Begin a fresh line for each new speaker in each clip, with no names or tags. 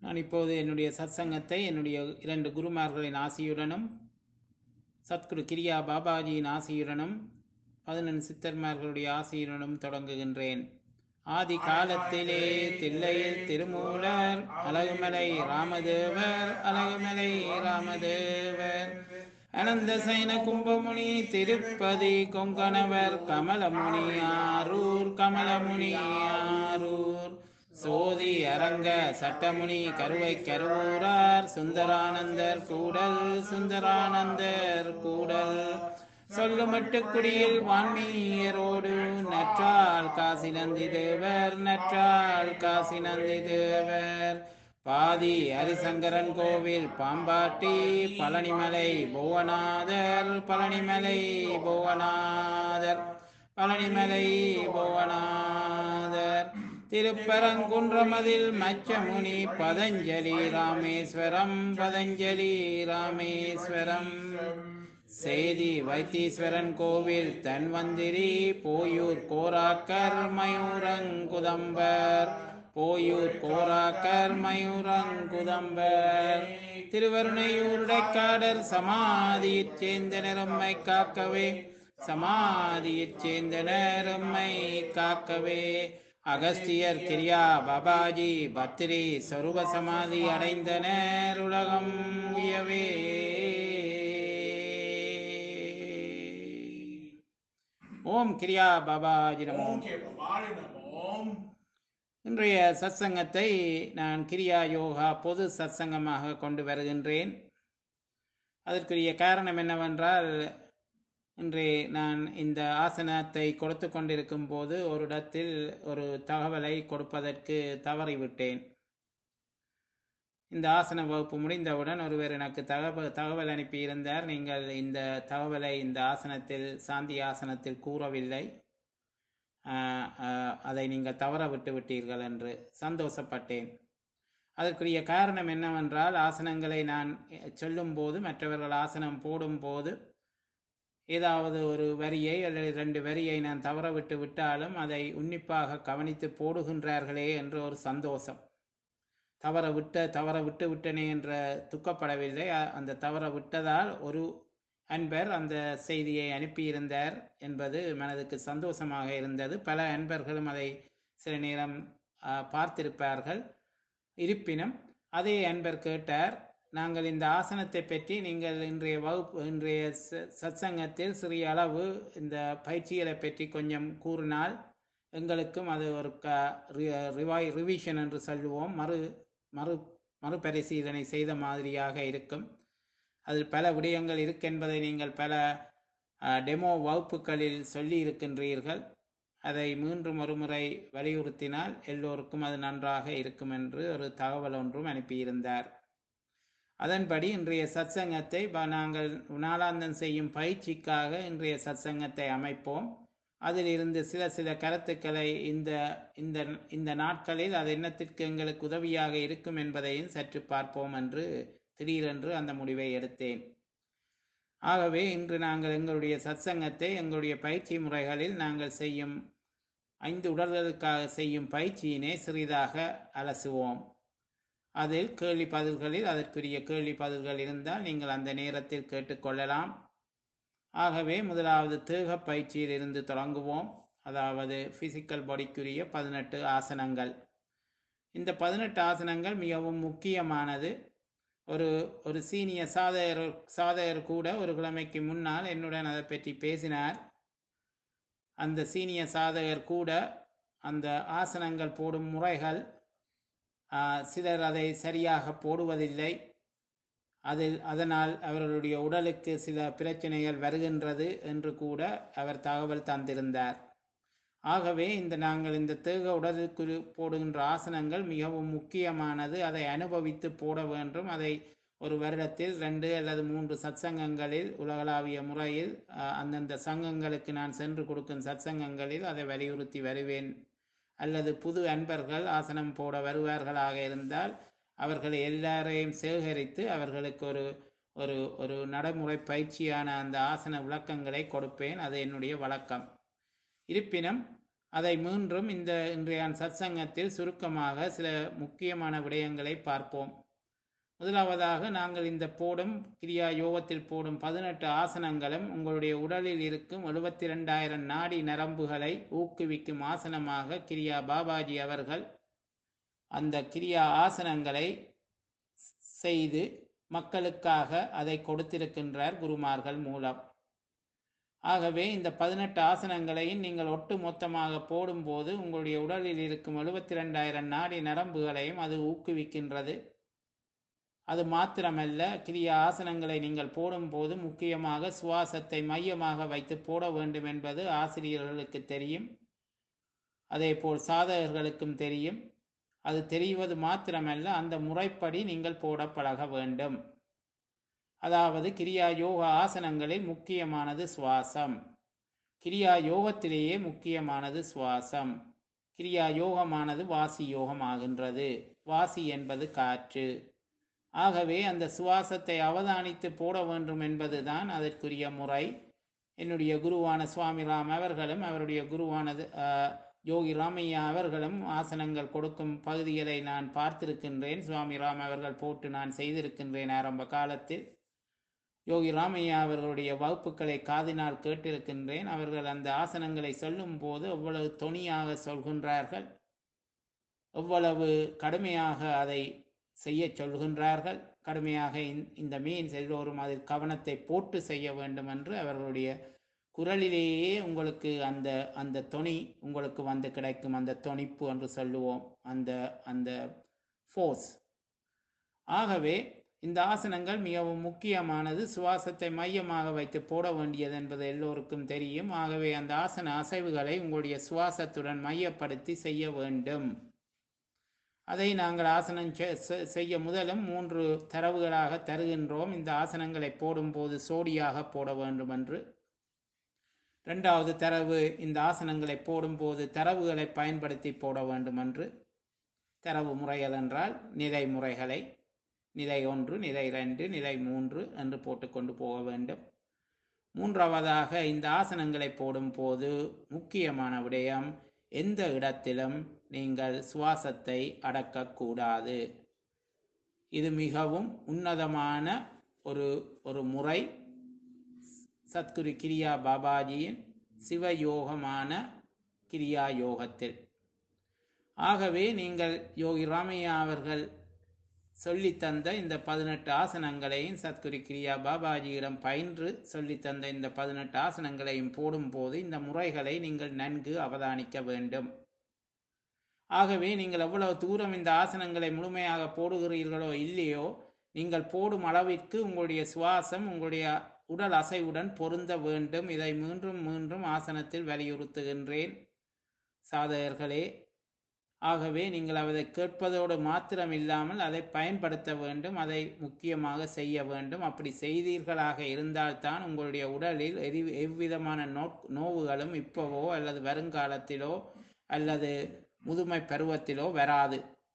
நான் இப்போது என்னுடைய சத்சங்கத்தை என்னுடைய இரண்டு குருமார்களின் ஆசியுடனும் சத்குரு கிரியா பாபாஜியின் ஆசியுடனும் 11 சித்தர்மார்களுடைய ஆசியுடனும் தொடங்குகின்றேன். ஆதி காலத்திலே தில்லையில் திருமூலர் அழகுமலை ராமதேவர் அழகுமலை ராமதேவர் அனந்த சைன கும்பமுனி திருப்பதி கொங்கணவர் கமலமுனி ஆரூர் கமலமுனி ஆரூர் சோதி அரங்க சட்டமுனி கருவை கருவூரார் சுந்தரானந்தர் கூடல் சுந்தரானந்தர் கூடல் சொல்லுமட்டு குடியில் வான்மீயரோடு நற்றால் காசி நந்தி தேவர் நற்றால் காசி நந்தி தேவர் பாதி ஹரிசங்கரன் கோவில் பாம்பாட்டி பழனிமலை புவனாதர் பழனிமலை புவனாதர் பழனிமலை புவனாதர் திருப்பரங்குன்றமதில் மச்சமுனி பதஞ்சலி ராமேஸ்வரம் பதஞ்சலி ராமேஸ்வரம் சேதி வைத்தீஸ்வரன் கோவில் தன்வந்திரி போயூர் கோராக்கர் மயூரங்குதம்பர் போயூர் கோராக்கர் மயூரங்குதம்பர் திருவருணையூருடைக்காடர் சமாதியைச் சேர்ந்தனர் உம்மை காக்கவே சமாதியைச் சேர்ந்தனர் உம்மை காக்கவே அகஸ்தியர் கிரியா பாபாஜி பத்திரி சொரூப சமாதி அடைந்தனர் உலகம் உயவே. ஓம் கிரியா பாபாஜி நமோ. இன்றைய சத்சங்கத்தை நான் கிரியா யோகா பொது சத்சங்கமாக கொண்டு வருகின்றேன். அதற்குரிய காரணம் என்னவென்றால், இன்று நான் இந்த ஆசனத்தை கொடுத்து கொண்டிருக்கும் போது ஒரு இடத்தில் ஒரு தகவலை கொடுப்பதற்கு தவறிவிட்டேன். இந்த ஆசன வகுப்பு முடிந்தவுடன் ஒருவர் எனக்கு தகவல் அனுப்பியிருந்தார். நீங்கள் இந்த தகவலை இந்த ஆசனத்தில் சாந்தி ஆசனத்தில் கூறவில்லை, அதை நீங்கள் தவற விட்டு விட்டீர்கள் என்று சந்தோஷப்பட்டேன். அதற்குரிய காரணம் என்னவென்றால், ஆசனங்களை நான் சொல்லும்போது மற்றவர்கள் ஆசனம் போடும்போது ஏதாவது ஒரு வரியை அல்லது 2 வரியை நான் தவற விட்டு விட்டாலும் அதை உன்னிப்பாக கவனித்து போடுகின்றார்களே என்ற ஒரு சந்தோஷம். தவற விட்டு விட்டனே என்ற துக்கப்படவில்லை. அந்த தவற விட்டதால் ஒரு அன்பர் அந்த செய்தியை அனுப்பியிருந்தார் என்பது மனதுக்கு சந்தோஷமாக இருந்தது. பல அன்பர்களும் அதை சில நேரம் பார்த்திருப்பார்கள். இருப்பினும் அதே அன்பர் கேட்டார், நாங்கள் இந்த ஆசனத்தை பற்றி நீங்கள் இன்றைய சத்சங்கத்தில் சிறிய அளவு இந்த பயிற்சிகளை பற்றி கொஞ்சம் கூறினால் எங்களுக்கும் அது ஒரு ரிவிஷன் என்று சொல்லுவோம், மறுபரிசீலனை செய்த மாதிரியாக இருக்கும். அதில் பல விடயங்கள் இருக்கென்பதை நீங்கள் பல டெமோ வகுப்புகளில் சொல்லி இருக்கின்றீர்கள். அதை மீண்டும் ஒரு முறை வலியுறுத்தினால் எல்லோருக்கும் அது நன்றாக இருக்கும் என்று ஒரு தகவல் ஒன்றும் அனுப்பியிருந்தார். அதன்படி இன்றைய சத்சங்கத்தை நாங்கள் நாளாந்தம் செய்யும் பயிற்சிக்காக இன்றைய சத்சங்கத்தை அமைப்போம். அதில் இருந்து சில கருத்துக்களை இந்த நாட்களில் அது என்னத்திற்கு எங்களுக்கு உதவியாக இருக்கும் என்பதையும் சற்று பார்ப்போம் என்று திடீரென்று அந்த முடிவை எடுத்தேன். ஆகவே இன்று நாங்கள் எங்களுடைய சத்சங்கத்தை எங்களுடைய பயிற்சி முறைகளில் நாங்கள் செய்யும் 5 உடல்களுக்காக செய்யும் பயிற்சியினை சிறிதாக அலசுவோம். அதில் கேள்வி பதில்களில் அதற்குரிய கேள்வி பதில்கள் இருந்தால் நீங்கள் அந்த நேரத்தில் கேட்டுக்கொள்ளலாம். ஆகவே முதலாவது தேக பயிற்சியில் இருந்து தொடங்குவோம். அதாவது பிசிக்கல் பாடிக்குரிய 18 ஆசனங்கள். இந்த 18 ஆசனங்கள் மிகவும் முக்கியமானது. ஒரு சீனியர் சாதகர் கூட ஒரு கிழமைக்கு முன்னால் என்னுடன் அதை பற்றி பேசினார். அந்த சீனியர் சாதகர் கூட அந்த ஆசனங்கள் போடும் முறைகள் சிலர் அதை சரியாக போடுவதில்லை, அதனால் அவர்களுடைய உடலுக்கு சில பிரச்சனைகள் வருகின்றது என்று கூட அவர் தகவல் தந்திருந்தார். ஆகவே நாங்கள் இந்த தேக உடலுக்கு போடுகின்ற ஆசனங்கள் மிகவும் முக்கியமானது. அதை அனுபவித்து போட வேண்டும். அதை ஒரு வருடத்தில் 2 அல்லது 3 சத்சங்கங்களில் உலகளாவிய முறையில் அந்தந்த சங்கங்களுக்கு நான் சென்று கொடுக்கும் சத்சங்கங்களில் அதை வலியுறுத்தி வருவேன். அல்லது புது அன்பர்கள் ஆசனம் போட வருவார்களாக இருந்தால் அவர்களை எல்லாரையும் சேகரித்து அவர்களுக்கு ஒரு நடைமுறை பயிற்சியான அந்த ஆசன விளக்கங்களை கொடுப்பேன். அது என்னுடைய வழக்கம். இருப்பினும் அதை மீண்டும் இந்த இன்றைய சத்சங்கத்தில் சுருக்கமாக சில முக்கியமான விடயங்களை பார்ப்போம். முதலாவதாக நாங்கள் இந்த போடும் கிரியா யோகத்தில் போடும் 18 ஆசனங்களும் உங்களுடைய உடலில் இருக்கும் 72,000 நாடி நரம்புகளை ஊக்குவிக்கும் ஆசனமாக கிரியா பாபாஜி அவர்கள் அந்த கிரியா ஆசனங்களை செய்து மக்களுக்காக அதை கொடுத்திருக்கின்றார் குருமார்கள் மூலம். ஆகவே இந்த 18 ஆசனங்களையும் நீங்கள் ஒட்டு மொத்தமாக போடும்போது உங்களுடைய உடலில் இருக்கும் 72,000 நாடி நரம்புகளையும் அது ஊக்குவிக்கின்றது. அது மாத்திரமல்ல, கிரியா ஆசனங்களை நீங்கள் போடும்போது முக்கியமாக சுவாசத்தை மையமாக வைத்து போட வேண்டும் என்பது ஆசிரியர்களுக்கு தெரியும், அதே போல் சாதகர்களுக்கும் தெரியும். அது தெரிவது மாத்திரமல்ல, அந்த முறைப்படி நீங்கள் போட பழக வேண்டும். அதாவது கிரியா யோக ஆசனங்களில் முக்கியமானது சுவாசம். கிரியா யோகத்திலேயே முக்கியமானது சுவாசம். கிரியா யோகமானது வாசி யோகம் ஆகின்றது. வாசி என்பது காற்று. ஆகவே அந்த சுவாசத்தை அவதானித்து போட வேண்டும் என்பதுதான் அதற்குரிய முறை. என்னுடைய குருவான சுவாமி ராம் அவர்களும் அவருடைய குருவானது யோகி ராமையா அவர்களும் ஆசனங்கள் கொடுக்கும் பகுதிகளை நான் பார்த்திருக்கின்றேன். சுவாமி ராம் அவர்கள் போட்டு நான் செய்திருக்கின்றேன் ஆரம்ப காலத்தில். யோகி ராமையா அவர்களுடைய வகுப்புகளை காதினால் கேட்டிருக்கின்றேன். அவர்கள் அந்த ஆசனங்களை சொல்லும் போது எவ்வளவு தொனியாக சொல்கின்றார்கள், எவ்வளவு கடுமையாக அதை செய்ய சொல்கின்றார்கள். கடுமையாக இந்த மீன்ஸ் எல்லோரும் அதில் கவனத்தை போட்டு செய்ய வேண்டும் என்று அவர்களுடைய குரலிலேயே உங்களுக்கு அந்த அந்த தொனி உங்களுக்கு வந்து கிடைக்கும். அந்த தொனிப்பு என்று சொல்லுவோம், அந்த அந்த ஃபோர்ஸ். ஆகவே இந்த ஆசனங்கள் மிகவும் முக்கியமானது. சுவாசத்தை மையமாக வைத்து போட வேண்டியது என்பது எல்லோருக்கும் தெரியும். ஆகவே அந்த ஆசன அசைவுகளை உங்களுடைய சுவாசத்துடன் மையப்படுத்தி செய்ய வேண்டும். அதை நாங்கள் ஆசனம் செய்ய முதலும் 3 தரவுகளாக தருகின்றோம். இந்த ஆசனங்களை போடும்போது சோடியாக போட வேண்டும் என்று. 2வது தரவு, இந்த ஆசனங்களை போடும்போது தரவுகளை பயன்படுத்தி போட வேண்டும் என்று. தரவு முறை அதென்றால் நிலை முறைகளை நிலை 1, நிலை 2, நிலை 3 என்று போட்டுக்கொண்டு போக வேண்டும். 3வதாக இந்த ஆசனங்களை போடும்போது முக்கியமான விடயம், எந்த இடத்திலும் நீங்கள் சுவாசத்தை அடக்கக்கூடாது. இது மிகவும் உன்னதமான ஒரு முறை சத்குரு கிரியா பாபாஜியின் சிவயோகமான கிரியா யோகத்தில். ஆகவே நீங்கள் யோகி ராமையா அவர்கள் சொல்லித்தந்த இந்த 18 ஆசனங்களையும் சத்குரு கிரியா பாபாஜியிடம் பயின்று சொல்லித்தந்த இந்த 18 ஆசனங்களையும் போடும்போது இந்த முறைகளை நீங்கள் நன்கு அவதானிக்க வேண்டும். ஆகவே நீங்கள் எவ்வளவு தூரம் இந்த ஆசனங்களை முழுமையாக போடுகிறீர்களோ இல்லையோ, நீங்கள் போடும் அளவிற்கு உங்களுடைய சுவாசம் உங்களுடைய உடல் அசைவுடன் பொருந்த வேண்டும். இதை மீண்டும் மீண்டும் ஆசனத்தில் வலியுறுத்துகின்றேன் சாதகர்களே. ஆகவே நீங்கள் அதை கேட்பதோடு மாத்திரம் இல்லாமல் அதை பயன்படுத்த வேண்டும், அதை முக்கியமாக செய்ய வேண்டும். அப்படி செய்தீர்களாக இருந்தால்தான் உங்களுடைய உடலில் எவ்விதமான நோவுகளும் இப்போவோ அல்லது வருங்காலத்திலோ அல்லது முதுமை பருவத்திலோ வராது.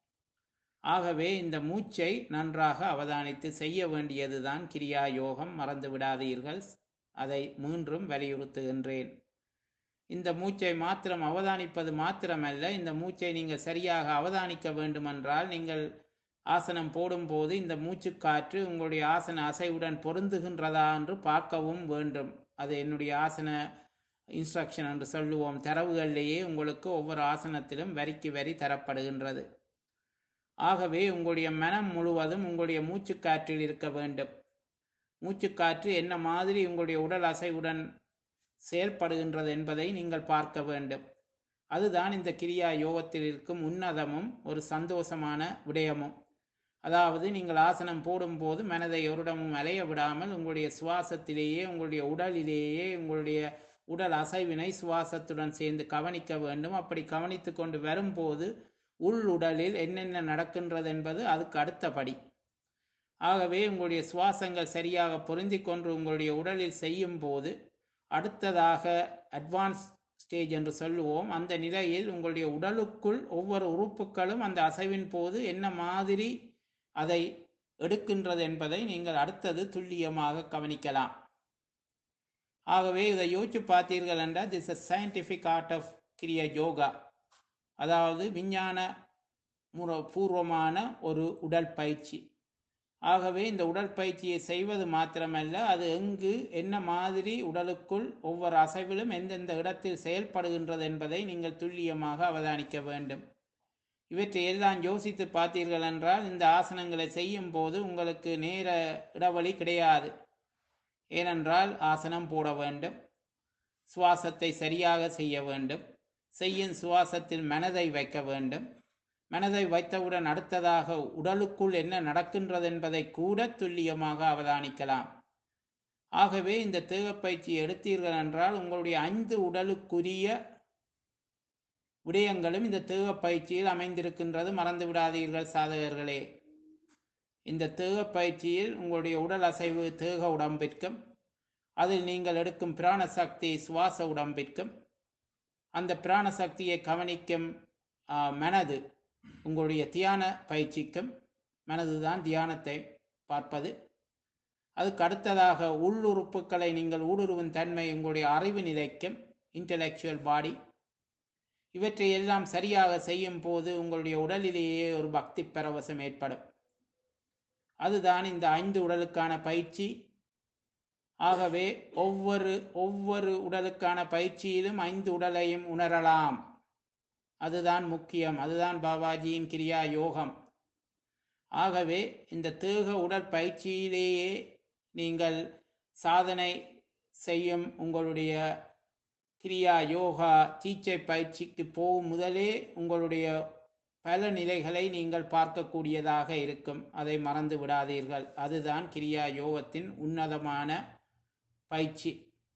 ஆகவே இந்த மூச்சை நன்றாக அவதானித்து செய்ய வேண்டியதுதான் கிரியா யோகம். மறந்து விடாதீர்கள், அதை மீண்டும் வலியுறுத்துகின்றேன். இந்த மூச்சை மாத்திரம் அவதானிப்பது மாத்திரமல்ல, இந்த மூச்சை நீங்கள் சரியாக அவதானிக்க வேண்டுமென்றால் நீங்கள் ஆசனம் போடும்போது இந்த மூச்சு காற்று உங்களுடைய ஆசன அசைவுடன் பொருந்துகின்றதா என்று பார்க்கவும் வேண்டும். அது என்னுடைய ஆசன இன்ஸ்ட்ரக்ஷன் என்று சொல்லுவோம். தரவுகளிலேயே உங்களுக்கு ஒவ்வொரு ஆசனத்திலும் வரிக்கு வரி தரப்படுகின்றது. ஆகவே உங்களுடைய மனம் முழுவதும் உங்களுடைய மூச்சுக்காற்றில் இருக்க வேண்டும். மூச்சுக்காற்று என்ன மாதிரி உங்களுடைய உடல் அசைவுடன் செயல்படுகின்றது என்பதை நீங்கள் பார்க்க வேண்டும். அதுதான் இந்த கிரியா யோகத்தில் இருக்கும் உன்னதமும் ஒரு சந்தோஷமான விடயமும். அதாவது நீங்கள் ஆசனம் போடும்போது மனதை ஒருடமும் அலைய விடாமல் உங்களுடைய சுவாசத்திலேயே உங்களுடைய உடலிலேயே உங்களுடைய உடல் அசைவினை சுவாசத்துடன் சேர்ந்து கவனிக்க வேண்டும். அப்படி கவனித்து கொண்டு வரும்போது உள் உடலில் என்னென்ன நடக்கின்றது என்பது அதுக்கு அடுத்தபடி. ஆகவே உங்களுடைய சுவாசங்கள் சரியாக பொருந்தி கொண்டு உங்களுடைய உடலில் செய்யும் போது அடுத்ததாக அட்வான்ஸ் ஸ்டேஜ் என்று சொல்லுவோம். அந்த நிலையில் உங்களுடைய உடலுக்குள் ஒவ்வொரு உறுப்புகளும் அந்த அசைவின் போது என்ன மாதிரி அதை எடுக்கின்றது என்பதை நீங்கள் அடுத்தது துல்லியமாக கவனிக்கலாம். ஆகவே இதை யோசிச்சு பார்த்தீர்கள் என்றால், this is scientific art of Kriya yoga, அதாவது விஞ்ஞான பூர்வமான ஒரு உடற்பயிற்சி. ஆகவே இந்த உடற்பயிற்சியை செய்வது மாத்திரமல்ல, அது எங்கு என்ன மாதிரி உடலுக்குள் ஒவ்வொரு அசைவிலும் எந்தெந்த இடத்தில் செயல்படுகின்றது என்பதை நீங்கள் துல்லியமாக அவதானிக்க வேண்டும். இவற்றை எல்லாம் யோசித்து பார்த்தீர்கள் என்றால் இந்த ஆசனங்களை செய்யும் போது உங்களுக்கு நேர இடைவெளி கிடையாது. ஏனென்றால் ஆசனம் போட வேண்டும், சுவாசத்தை சரியாக செய்ய வேண்டும், செய்யும் சுவாசத்தில் மனதை வைக்க வேண்டும், மனதை வைத்தவுடன் அடுத்ததாக உடலுக்குள் என்ன நடக்கின்றது என்பதை கூட துல்லியமாக அவதானிக்கலாம். ஆகவே இந்த தேகப்பயிற்சி எடுத்தீர்கள் என்றால் உங்களுடைய 5 உடலுக்குரிய விடயங்களும் இந்த தேகப்பயிற்சியில் அமைந்திருக்கின்றது. மறந்து விடாதீர்கள் சாதகர்களே. இந்த தேகப்பயிற்சியில் உங்களுடைய உடல் அசைவு தேக உடம்பிற்கும், அதில் நீங்கள் எடுக்கும் பிராண சக்தி சுவாச உடம்பிற்கும், அந்த பிராண சக்தியை கவனிக்கும் மனது உங்களுடைய தியான பயிற்சிக்கும், மனதுதான் தியானத்தை பார்ப்பது. அதுக்கு அடுத்ததாக உள்ளுறுப்புகளை நீங்கள் ஊடுருவும் தன்மை உங்களுடைய அறிவு நிலைக்கும், இன்டலெக்சுவல் பாடி. இவற்றை எல்லாம் சரியாக செய்யும் போது உங்களுடைய உடலிலேயே ஒரு பக்தி பரவசம் ஏற்படும். அதுதான் இந்த 5 உடலுக்கான பயிற்சி. ஆகவே ஒவ்வொரு உடலுக்கான பயிற்சியிலும் 5 உடலையும் உணரலாம். அதுதான் முக்கியம். அதுதான் பாபாஜியின் கிரியா யோகம். ஆகவே இந்த தேக உடற்பயிற்சியிலேயே நீங்கள் சாதனை செய்யும் உங்களுடைய கிரியா யோகா தீட்சை பயிற்சிக்கு போகும் முதலே உங்களுடைய பல நிலைகளை நீங்கள் பார்க்கக்கூடியதாக இருக்கும். அதை மறந்து விடாதீர்கள். அதுதான் கிரியா யோகத்தின் உன்னதமான பயிற்சி.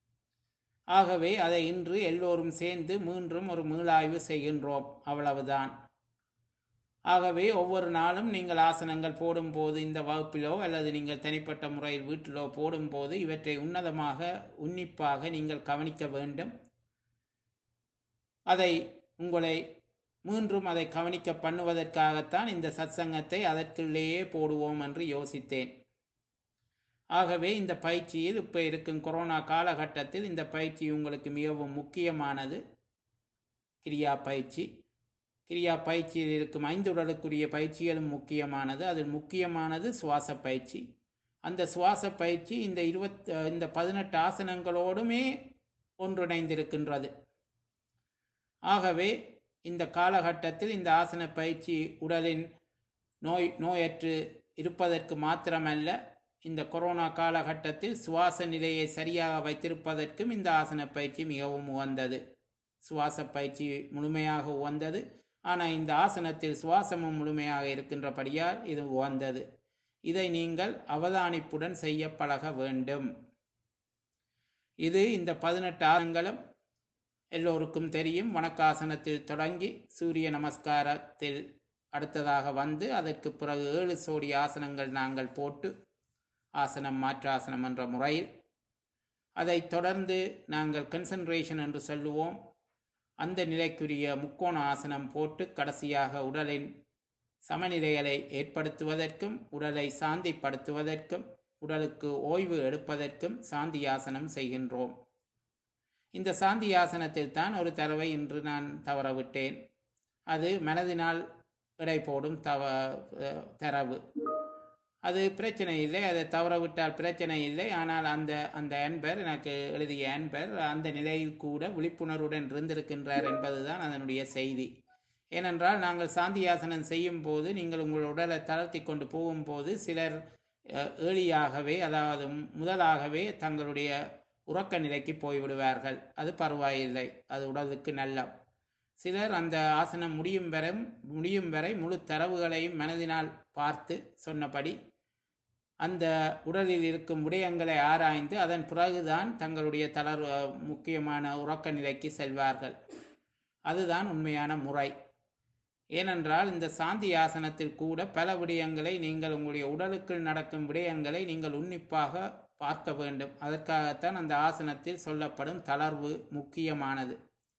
ஆகவே அதை இன்று எல்லோரும் சேர்ந்து மீண்டும் ஒரு மீளாய்வு செய்கின்றோம். அவ்வளவுதான். ஆகவே ஒவ்வொரு நாளும் நீங்கள் ஆசனங்கள் போடும்போது, இந்த வகுப்பிலோ அல்லது நீங்கள் தனிப்பட்ட முறையில் வீட்டிலோ போடும்போது இவற்றை உன்னிப்பாக நீங்கள் கவனிக்க வேண்டும். அதை உங்களை மீண்டும் அதை கவனிக்க பண்ணுவதற்காகத்தான் இந்த சத்சங்கத்தை அதற்குள்ளேயே போடுவோம் என்று யோசித்தேன். ஆகவே இந்த பயிற்சியில் இப்போ இருக்கும் கொரோனா காலகட்டத்தில் இந்த பயிற்சி உங்களுக்கு மிகவும் முக்கியமானது. கிரியா பயிற்சி. கிரியா பயிற்சியில் இருக்கும் 5 உடலுக்குரிய பயிற்சிகளும் முக்கியமானது. அதில் முக்கியமானது சுவாச பயிற்சி. அந்த சுவாச பயிற்சி இந்த 18 ஆசனங்களோடுமே ஒன்றிணைந்திருக்கின்றது. ஆகவே இந்த காலகட்டத்தில் இந்த ஆசன பயிற்சி உடலின் நோயற்று இருப்பதற்கு மாத்திரமல்ல, இந்த கொரோனா காலகட்டத்தில் சுவாச நிலையை சரியாக வைத்திருப்பதற்கும் இந்த ஆசன பயிற்சி மிகவும் உகந்தது. சுவாச பயிற்சி முழுமையாக உகந்தது. ஆனால் இந்த ஆசனத்தில் சுவாசமும் முழுமையாக இருக்கின்றபடியால் இது உகந்தது. இதை நீங்கள் அவதானிப்புடன் செய்ய பழக வேண்டும். இது இந்த 18 ஆசனங்களும் எல்லோருக்கும் தெரியும். வணக்காசனத்தில் தொடங்கி சூரிய நமஸ்காரத்தில் அடுத்ததாக வந்து அதற்கு பிறகு 7 சோடி ஆசனங்கள் நாங்கள் போட்டு, ஆசனம் மாற்றாசனம் என்ற முறையில், அதை தொடர்ந்து நாங்கள் கன்சன்ட்ரேஷன் என்று சொல்லுவோம். அந்த நிலைக்குரிய முக்கோண ஆசனம் போட்டு கடைசியாக உடலின் சமநிலைகளை ஏற்படுத்துவதற்கும், உடலை சாந்திப்படுத்துவதற்கும், உடலுக்கு ஓய்வு எடுப்பதற்கும் சாந்தியாசனம் செய்கின்றோம். இந்த சாந்தியாசனத்தில் தான் ஒரு தடவை இன்று நான் தவறவிட்டேன். அது மனதினால் எடை போடும் தரவு. அது பிரச்சனை இல்லை, அதை தவறவிட்டால் பிரச்சனை இல்லை. ஆனால் அந்த அன்பர், எனக்கு எழுதிய அன்பர், அந்த நிலையில் கூட விழிப்புணர்வுடன் இருந்திருக்கின்றார் என்பதுதான் அதனுடைய செய்தி. ஏனென்றால் நாங்கள் சாந்தியாசனம் செய்யும் போது நீங்கள் உங்கள் உடலை தளர்த்தி கொண்டு போகும்போது சிலர் ஏழியாகவே, அதாவது முதலாகவே தங்களுடைய உறக்க நிலைக்கு போய்விடுவார்கள். அது பரவாயில்லை, அது உடலுக்கு நல்ல. சிலர் அந்த ஆசனம் முடியும் வரை முழு தரவுகளையும் மனதினால் பார்த்து சொன்னபடி அந்த உடலில் இருக்கும் விடயங்களை ஆராய்ந்து அதன் பிறகுதான் தங்களுடைய முக்கியமான உறக்க நிலைக்கு செல்வார்கள். அதுதான் உண்மையான முறை. ஏனென்றால் இந்த சாந்தி ஆசனத்தில் கூட பல விடயங்களை நீங்கள் உங்களுடைய உடலுக்குள் நடக்கும் விடயங்களை நீங்கள் உன்னிப்பாக பார்க்க வேண்டும். அதற்காகத்தான் அந்த ஆசனத்தில் சொல்லப்படும் தளர்வு முக்கியமானது.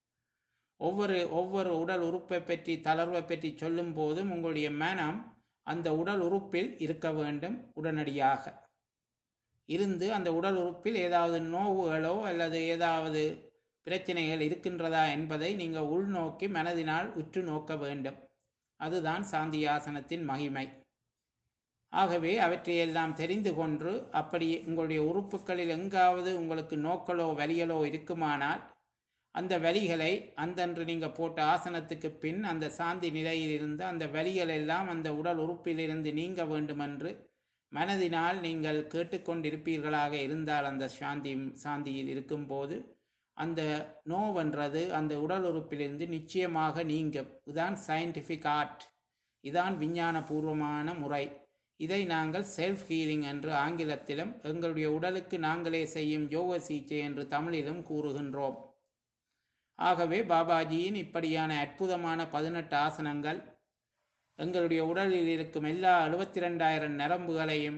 ஒவ்வொரு உடல் உறுப்பை பற்றி, தளர்வை பற்றி சொல்லும் போதும் உங்களுடைய மனம் அந்த உடல் உறுப்பில் இருக்க வேண்டும். உடனடியாக இருந்து அந்த உடல் உறுப்பில் ஏதாவது நோவுகளோ அல்லது ஏதாவது பிரச்சனைகள் இருக்கின்றதா என்பதை நீங்கள் உள்நோக்கி மனதினால் உற்று நோக்க வேண்டும். அதுதான் சாந்தியாசனத்தின் மகிமை. ஆகவே அவற்றையெல்லாம் தெரிந்து கொண்டு, அப்படி உங்களுடைய உறுப்புகளில் எங்காவது உங்களுக்கு நோக்களோ வலிகளோ இருக்குமானால் அந்த வலிகளை அந்தன்று நீங்கள் போட்ட ஆசனத்துக்கு பின் அந்த சாந்தி நிலையில் இருந்து அந்த வலிகள் எல்லாம் அந்த உடல் உறுப்பிலிருந்து நீங்க வேண்டுமென்று மனதினால் நீங்கள் கேட்டுக்கொண்டிருப்பீர்களாக இருந்தால் அந்த சாந்தியில் இருக்கும்போது அந்த நோவென்றது அந்த உடல் உறுப்பிலிருந்து நிச்சயமாக நீங்கும். இதுதான் சயின்டிஃபிக் ஆர்ட், இதான் விஞ்ஞான பூர்வமான முறை. இதை நாங்கள் செல்ஃப் ஹீலிங் என்று ஆங்கிலத்திலும், எங்களுடைய உடலுக்கு நாங்களே செய்யும் யோக சிகிச்சை என்று தமிழிலும் கூறுகின்றோம். ஆகவே பாபாஜியின் இப்படியான அற்புதமான 18 ஆசனங்கள் எங்களுடைய உடலில் இருக்கும் எல்லா 72,000 நரம்புகளையும்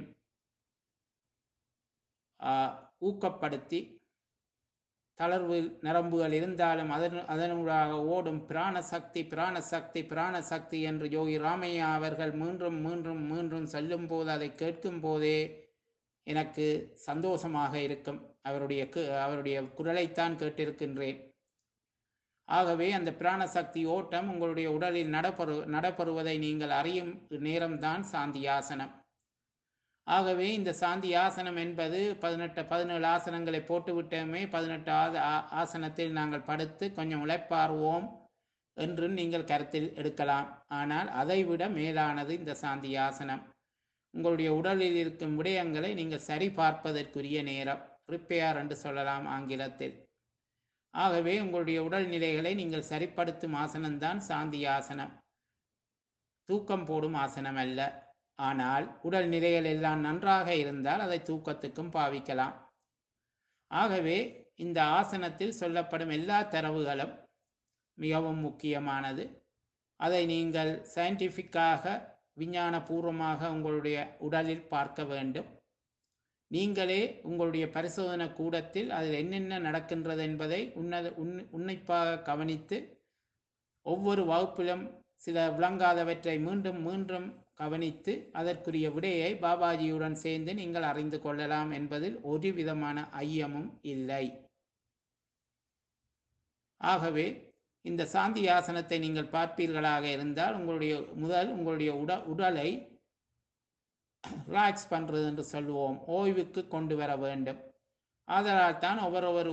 ஊக்கப்படுத்தி, தளர்வு நரம்புகள் இருந்தாலும் அதனூடாக ஓடும் பிராணசக்தி பிராணசக்தி பிராணசக்தி என்று யோகி ராமையா அவர்கள் மீண்டும் மீண்டும் மீண்டும் சொல்லும் போது, அதை கேட்கும் போதே எனக்கு சந்தோஷமாக இருக்கும். அவருடைய குரலைத்தான் கேட்டிருக்கின்றேன். ஆகவே அந்த பிராணசக்தி ஓட்டம் உங்களுடைய உடலில் நடைபெறுவதை நீங்கள் அறியும் நேரம்தான் சாந்தியாசனம். ஆகவே இந்த சாந்தியாசனம் என்பது 17 ஆசனங்களை போட்டுவிட்டோமே, 18 ஆசனத்தில் நாங்கள் படுத்து கொஞ்சம் உழைப்பாருவோம் என்று நீங்கள் கருத்தில் எடுக்கலாம். ஆனால் அதைவிட மேலானது இந்த சாந்தியாசனம். உங்களுடைய உடலில் இருக்கும் விடயங்களை நீங்கள் சரி பார்ப்பதற்குரிய நேரம், ரிப்பேர் என்று சொல்லலாம் ஆங்கிலத்தில். ஆகவே உங்களுடைய உடல்நிலைகளை நீங்கள் சரிப்படுத்தும் ஆசனம்தான் சாந்தியாசனம். தூக்கம் போடும் ஆசனம் அல்ல. ஆனால் உடல் நிலைகள் எல்லாம் நன்றாக இருந்தால் அதை தூக்கத்துக்கும் பாவிக்கலாம். ஆகவே இந்த ஆசனத்தில் சொல்லப்படும் எல்லா தரவுகளும் மிகவும் முக்கியமானது. அதை நீங்கள் சயின்டிஃபிக்காக விஞ்ஞான பூர்வமாக உங்களுடைய உடலில் பார்க்க வேண்டும். நீங்களே உங்களுடைய பரிசோதனை கூடத்தில் அதில் என்னென்ன நடக்கின்றது என்பதை உன்னிப்பாக கவனித்து, ஒவ்வொரு வகுப்பிலும் சில விளங்காதவற்றை மீண்டும் மீண்டும் கவனித்து அதற்குரிய விடையை பாபாஜியுடன் சேர்ந்து நீங்கள் அறிந்து கொள்ளலாம் என்பதில் ஒரு விதமான ஐயமும் இல்லை. ஆகவே இந்த சாந்தி ஆசனத்தை நீங்கள் பார்ப்பீர்களாக இருந்தால் உங்களுடைய உடலை ரிலாக்ஸ் பண்ணுறது என்று சொல்லுவோம், ஓய்வுக்கு கொண்டு வர வேண்டும். ஆதலால் தான் ஒவ்வொரு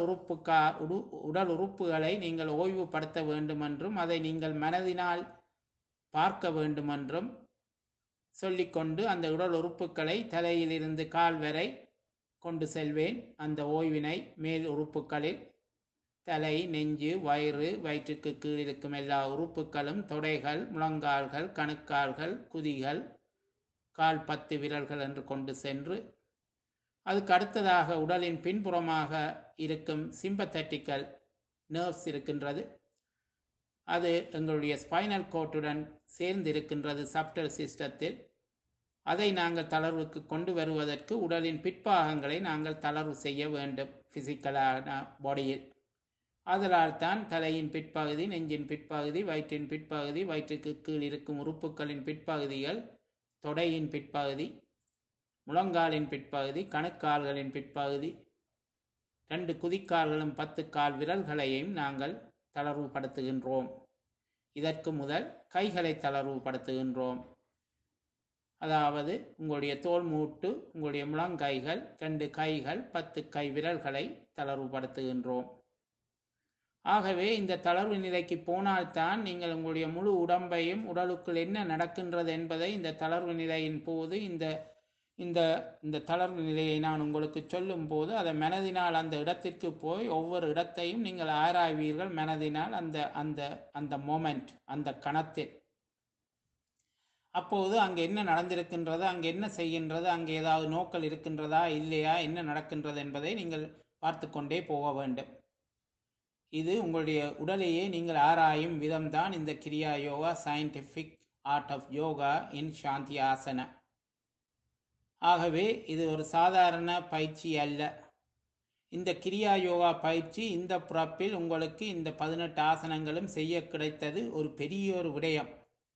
உடல் உறுப்புகளை நீங்கள் ஓய்வுபடுத்த வேண்டும் என்றும் அதை நீங்கள் மனதினால் பார்க்க வேண்டும் என்றும் சொல்லிக்கொண்டு அந்த உடல் உறுப்புகளை தலையிலிருந்து கால் வரை கொண்டு செல்வேன். அந்த ஓய்வினை மேல் உறுப்புகளில் தலை, நெஞ்சு, வயிறு, வயிற்றுக்கு கீழ் இருக்கும் எல்லா உறுப்புகளும், தொடைகள், முழங்கால்கள், கணுக்கால்கள், குதிகள், கால் 10 விரல்கள் என்று கொண்டு சென்று, அதுக்கு அடுத்ததாக உடலின் பின்புறமாக இருக்கும் சிம்பத்தட்டிக்கல் நர்வ்ஸ் இருக்கின்றது. அது எங்களுடைய ஸ்பைனல் கோட்டுடன் சேர்ந்து இருக்கின்றது சப்டல் சிஸ்டத்தில். அதை நாங்கள் தளர்வுக்கு கொண்டு வருவதற்கு உடலின் பிற்பாகங்களை நாங்கள் தளர்வு செய்ய வேண்டும் பிசிக்கலான பாடியில். அதனால் தான் தலையின் பிற்பகுதி, நெஞ்சின் பிற்பகுதி, வயிற்றின் பிற்பகுதி, வயிற்றுக்கு கீழ் இருக்கும் உறுப்புகளின் பிற்பகுதிகள், தொடையின் பிற்பகுதி, முழங்காலின் பிற்பகுதி, கணுக்கால்களின் பிற்பகுதி, 2 குதிக்கால்களும் 10 கால் விரல்களையும் நாங்கள் தளர்வுபடுத்துகின்றோம். இதற்கு முதல் கைகளை தளர்வுபடுத்துகின்றோம். அதாவது உங்களுடைய தோல் மூட்டு, உங்களுடைய முழங்கைகள், 2 கைகள், 10 கை விரல்களை தளர்வுபடுத்துகின்றோம். ஆகவே இந்த தளர்வு நிலைக்கு போனால்தான் நீங்கள் உங்களுடைய முழு உடம்பையும், உடலுக்குள் என்ன நடக்கின்றது என்பதை இந்த தளர்வு நிலையின் போது இந்த தளர்வு நிலையை நான் உங்களுக்கு சொல்லும் போது அதை மனதினால் அந்த இடத்திற்கு போய் ஒவ்வொரு இடத்தையும் நீங்கள் ஆராய்வீர்கள். மனதினால் அந்த மொமெண்ட், அந்த கணத்தில். அப்போது அங்கே என்ன நடந்திருக்கின்றது, அங்கே என்ன செய்கின்றது, அங்கே ஏதாவது நோக்கல் இருக்கின்றதா இல்லையா, என்ன நடக்கின்றது என்பதை நீங்கள் பார்த்து கொண்டே போக வேண்டும். இது உங்களுடைய உடலையே நீங்கள் ஆராயும் விதம்தான் இந்த Kriya yoga, scientific art of yoga in Shanti asana. ஆகவே இது ஒரு சாதாரண பயிற்சி அல்ல. இந்த கிரியா யோகா பயிற்சி இந்த பிறப்பில் உங்களுக்கு இந்த 18 ஆசனங்களும் செய்ய கிடைத்தது ஒரு பெரிய ஒரு விடயம்.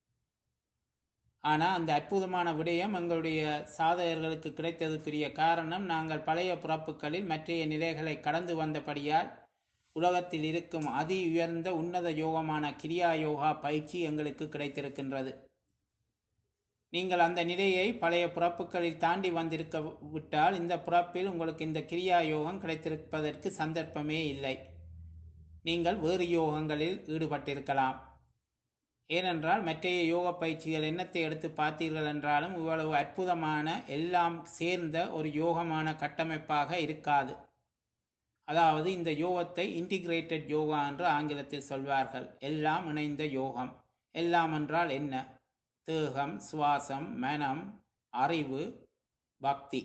ஆனால் அந்த அற்புதமான விடயம் எங்களுடைய சாதகர்களுக்கு கிடைத்ததுக்குரிய காரணம், நாங்கள் பழைய பிறப்புகளில் மற்றைய நிலைகளை கடந்து வந்தபடியால் உலகத்தில் இருக்கும் அதி உயர்ந்த உன்னத யோகமான கிரியா யோகா பயிற்சி எங்களுக்கு கிடைத்திருக்கின்றது. நீங்கள் அந்த நிலையை பழைய பிறப்புகளில் தாண்டி வந்திருக்க விட்டால் இந்த பிறப்பில் உங்களுக்கு இந்த கிரியா யோகம் கிடைத்திருப்பதற்கு சந்தர்ப்பமே இல்லை. நீங்கள் வேறு யோகங்களில் ஈடுபட்டிருக்கலாம். ஏனென்றால் மற்றைய யோக பயிற்சிகள் என்னத்தை எடுத்து பார்த்தீர்கள் என்றாலும் இவ்வளவு அற்புதமான எல்லாம் சேர்ந்த ஒரு யோகமான கட்டமைப்பாக இருக்காது. அதாவது இந்த யோகத்தை இன்டிகிரேட்டட் யோகா என்று ஆங்கிலத்தில் சொல்வார்கள். எல்லாம் இணைந்த யோகம். எல்லாம் என்றால் என்ன? தேகம், சுவாசம், மனம், அறிவு, பக்தி.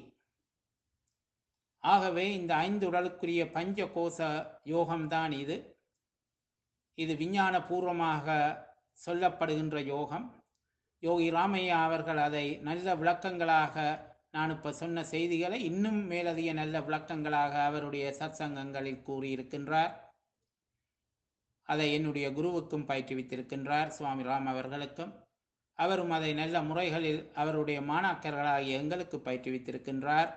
ஆகவே இந்த 5 உடலுக்குரிய பஞ்ச கோஷ யோகம்தான் இது. இது விஞ்ஞான பூர்வமாக சொல்லப்படுகின்ற யோகம். யோகி ராமையா அவர்கள் அதை நல்ல விளக்கங்களாக, நான் இப்போ சொன்ன செய்திகளை இன்னும் மேலதிக நல்ல விளக்கங்களாக அவருடைய சத்சங்கங்களில் கூறியிருக்கின்றார். அதை என்னுடைய குருவுக்கும் பயிற்றுவித்திருக்கின்றார், சுவாமி ராம் அவர்களுக்கும். அவரும் அதை நல்ல முறைகளில் அவருடைய மாணாக்கர்களாகிய எங்களுக்கு பயிற்றுவித்திருக்கின்றார்.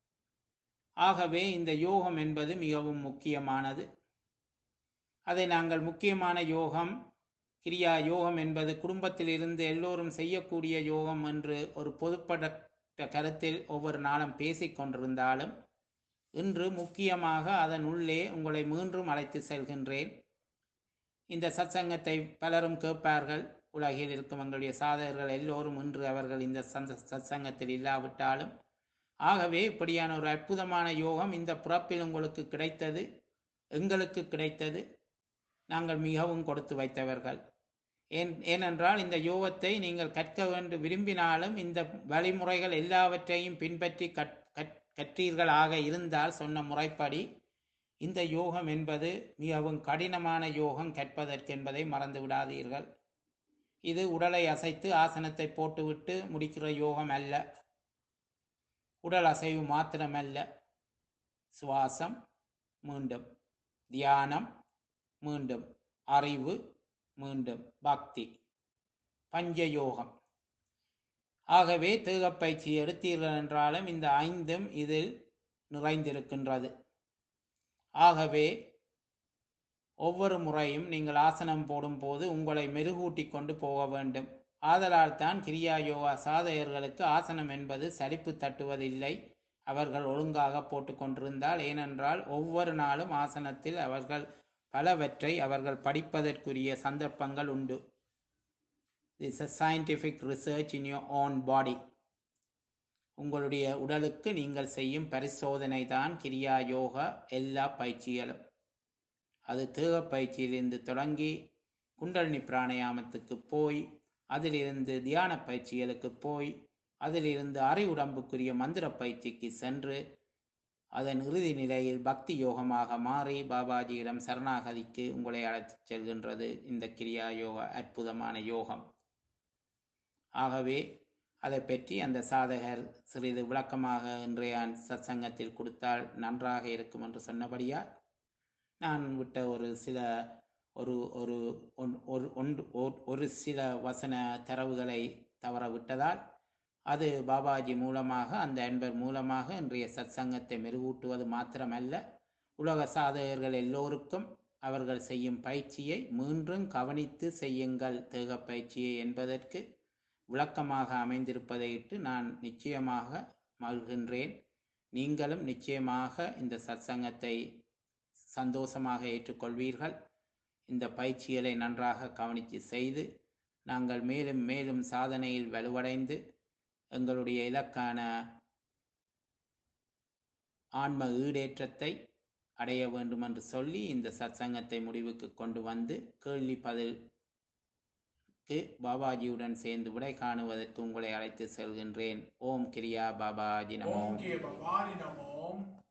ஆகவே இந்த யோகம் என்பது மிகவும் முக்கியமானது. அதை நாங்கள் முக்கியமான யோகம், கிரியா யோகம் என்பது குடும்பத்தில் இருந்து எல்லோரும் செய்யக்கூடிய யோகம் என்று ஒரு பொதுப்பட்ட கருத்தில் ஒவ்வொரு நாளும் பேசிக் கொண்டிருந்தாலும், இன்று முக்கியமாக அதன் உள்ளே உங்களை மீண்டும் அழைத்து செல்கின்றேன். இந்த சத்சங்கத்தை பலரும் கேட்பார்கள். உலகில் இருக்கும் எங்களுடைய சாதகர்கள் எல்லோரும் இன்று அவர்கள் இந்த சத்சங்கத்தில் இல்லாவிட்டாலும், ஆகவே இப்படியான ஒரு அற்புதமான யோகம் இந்த பிறப்பில் உங்களுக்கு கிடைத்தது, எங்களுக்கு கிடைத்தது. நாங்கள் மிகவும் கொடுத்து வைத்தவர்கள். ஏனென்றால் இந்த யோகத்தை நீங்கள் கற்க வேண்டும் விரும்பினாலும் இந்த வழிமுறைகள் எல்லாவற்றையும் பின்பற்றி கற்றீர்களாக இருந்தால், சொன்ன முறைப்படி இந்த யோகம் என்பது மிகவும் கடினமான யோகம் கற்பதற்கு என்பதை மறந்து விடாதீர்கள். இது உடலை அசைத்து ஆசனத்தை போட்டுவிட்டு முடிக்கிற யோகம் அல்ல. உடல் அசைவு மாத்திரமல்ல, சுவாசம் மீண்டும், தியானம் மீண்டும், அறிவு மீண்டும், பக்தி, பஞ்சயோகம். ஆகவே தேகப்பயிற்சி எடுத்தீர்கள் என்றாலும் இந்த 5ம் இதில் நிறைந்திருக்கின்றது. ஆகவே ஒவ்வொரு முறையும் நீங்கள் ஆசனம் போடும் போது உங்களை மெருகூட்டி கொண்டு போக வேண்டும். ஆதலால் தான் கிரியா யோகா சாதகர்களுக்கு ஆசனம் என்பது சலிப்பு தட்டுவதில்லை, அவர்கள் ஒழுங்காக போட்டுக்கொண்டிருந்தால். ஏனென்றால் ஒவ்வொரு நாளும் ஆசனத்தில் அவர்கள் பலவற்றை அவர்கள் படிப்பதற்குரிய சந்தர்ப்பங்கள் உண்டு. This is a scientific research in your own body. உங்களுடைய உடலுக்கு நீங்கள் செய்யும் பரிசோதனை தான் கிரியா யோகா எல்லா பயிற்சிகளும். அது தேக பயிற்சியிலிருந்து தொடங்கி குண்டலினி பிராணாயாமத்துக்கு போய், அதிலிருந்து தியான பயிற்சிகளுக்கு போய், அதிலிருந்து அறிவுடம்புக்குரிய மந்திர பயிற்சிக்கு சென்று, அதன் இறுதி நிலையில் பக்தி யோகமாக மாறி பாபாஜியிடம் சரணாகதிக்கு உங்களை அழைத்துச் செல்கின்றது இந்த கிரியா யோகா, அற்புதமான யோகம். ஆகவே அதை பற்றி அந்த சாதகர் சிறிது விளக்கமாக இன்றைய சத்சங்கத்தில் கொடுத்தால் நன்றாக இருக்கும் என்று சொன்னபடியால் நான் விட்ட ஒரு சில வசன தரவுகளை தவற விட்டதால், அது பாபாஜி மூலமாக, அந்த அன்பர் மூலமாக இன்றைய சத்சங்கத்தை மெருகூட்டுவது மாத்திரமல்ல, உலக சாதகர்கள் எல்லோருக்கும் அவர்கள் செய்யும் பயிற்சியை மீண்டும் கவனித்து செய்யுங்கள் தேக பயிற்சியை என்பதற்கு விளக்கமாக அமைந்திருப்பதை இட்டு நான் நிச்சயமாக மகிழ்கின்றேன். நீங்களும் நிச்சயமாக இந்த சத்சங்கத்தை சந்தோஷமாக ஏற்றுக்கொள்வீர்கள். இந்த பயிற்சிகளை நன்றாக கவனித்து செய்து நாங்கள் மேலும் மேலும் சாதனையில் வலுவடைந்து எங்களுடைய இலக்கான ஆன்ம ஈடேற்றத்தை அடைய வேண்டும் என்று சொல்லி இந்த சத்சங்கத்தை முடிவுக்கு கொண்டு வந்து கேள்வி பதிலுக்கு பாபாஜியுடன் சேர்ந்து விடை காணுவதற்கு உங்களை அழைத்து செல்கின்றேன். ஓம் கிரியா பாபாஜி நமோ.